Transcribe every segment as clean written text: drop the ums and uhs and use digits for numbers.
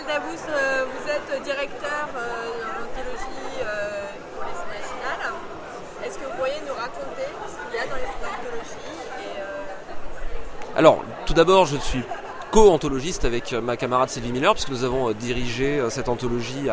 Davous, vous êtes directeur d'anthologie pour les Imaginales. Est-ce que vous pourriez nous raconter ce qu'il y a dans les anthologies Alors, tout d'abord, je suis co-anthologiste avec ma camarade Sylvie Miller, puisque nous avons dirigé cette anthologie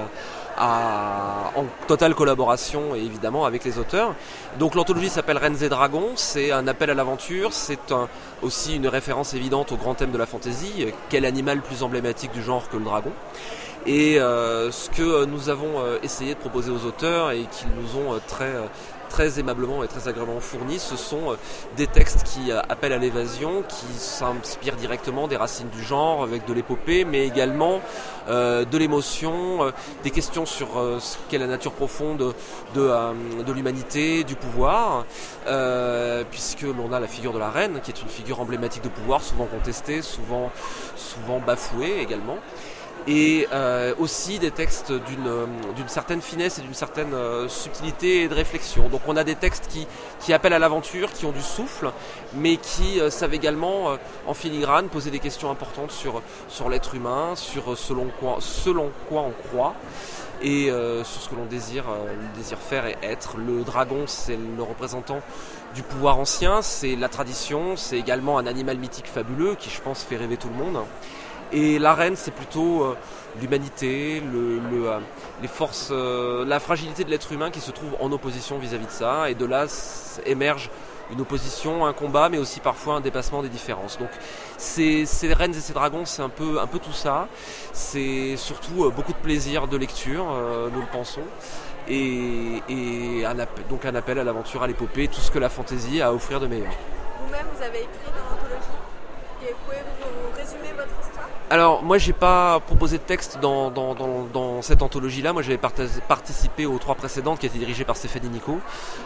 en totale collaboration et évidemment avec les auteurs. Donc l'anthologie s'appelle Reines et Dragons, c'est un appel à l'aventure, c'est aussi une référence évidente au grand thème de la fantasy, quel animal plus emblématique du genre que le dragon. Et ce que nous avons essayé de proposer aux auteurs et qu'ils nous ont très aimablement et très agréablement fournis, ce sont des textes qui appellent à l'évasion, qui s'inspirent directement des racines du genre, avec de l'épopée, mais également de l'émotion, des questions sur ce qu'est la nature profonde de l'humanité, du pouvoir, puisque l'on a la figure de la reine, qui est une figure emblématique de pouvoir, souvent contestée, souvent bafouée également. Et aussi des textes d'une certaine finesse et d'une certaine subtilité et de réflexion. Donc on a des textes qui appellent à l'aventure, qui ont du souffle, mais qui savent également en filigrane poser des questions importantes sur l'être humain, sur selon quoi on croit, et sur ce que l'on désire faire et être. Le dragon, c'est le représentant du pouvoir ancien, c'est la tradition, c'est également un animal mythique fabuleux qui, je pense, fait rêver tout le monde. Et la reine, c'est plutôt l'humanité, les forces, la fragilité de l'être humain qui se trouve en opposition vis-à-vis de ça. Et de là émerge une opposition, un combat, mais aussi parfois un dépassement des différences. Donc ces reines et ces dragons, c'est un peu tout ça. C'est surtout beaucoup de plaisir de lecture, nous le pensons. Et donc un appel à l'aventure, à l'épopée, tout ce que la fantaisie a à offrir de meilleur. Vous-même, vous avez écrit dans l'anthologie. Pouvez-vous résumer votre histoire ? Alors moi j'ai pas proposé de texte dans cette anthologie-là, moi j'avais participé aux 3 précédentes qui étaient dirigées par Stéphanie Nico,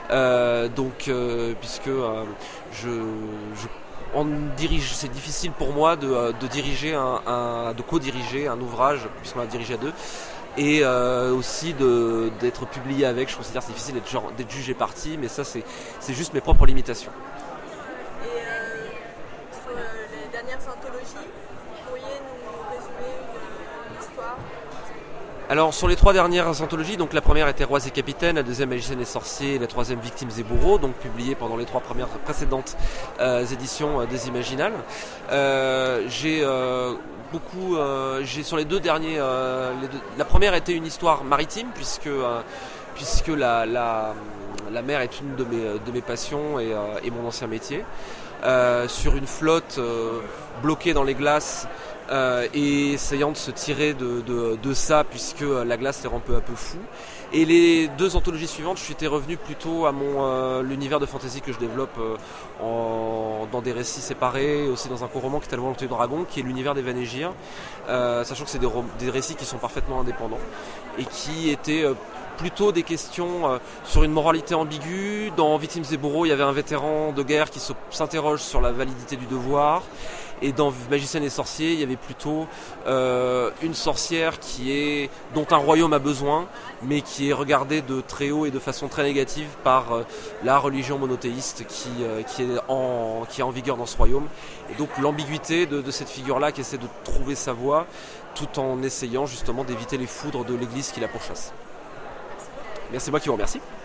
puisque c'est difficile pour moi de diriger de co-diriger un ouvrage puisqu'on l'a dirigé à 2. Et aussi d'être publié avec, je considère que c'est difficile d'être jugé parti, mais ça c'est juste mes propres limitations. Sur les dernières anthologies, vous pourriez nous résumer une histoire ? Alors sur les 3 dernières anthologies, donc la première était Rois et Capitaines, la deuxième Magiciennes et Sorciers, et la troisième Victimes et Bourreaux, donc publiées pendant les 3 précédentes éditions des Imaginales. J'ai sur les 2 derniers, la première était une histoire maritime puisque la mer est une de mes passions et mon ancien métier. Sur une flotte bloquée dans les glaces et essayant de se tirer de ça puisque la glace les rend peu à peu fous. Et les 2 anthologies suivantes, je suis revenu plutôt à l'univers de fantasy que je développe dans des récits séparés, aussi dans un co-roman qui est La Volonté du Dragon, qui est l'univers des Vanégir, sachant que c'est des récits qui sont parfaitement indépendants et qui étaient plutôt des questions sur une moralité ambiguë. Dans Victimes et Bourreaux, il y avait un vétéran de guerre qui s'interroge sur la validité du devoir. Et dans Magiciennes et Sorciers, il y avait plutôt une sorcière dont un royaume a besoin, mais qui est regardée de très haut et de façon très négative par la religion monothéiste qui est en vigueur dans ce royaume. Et donc l'ambiguïté de cette figure-là qui essaie de trouver sa voie, tout en essayant justement d'éviter les foudres de l'église qui la pourchasse. C'est moi qui vous remercie.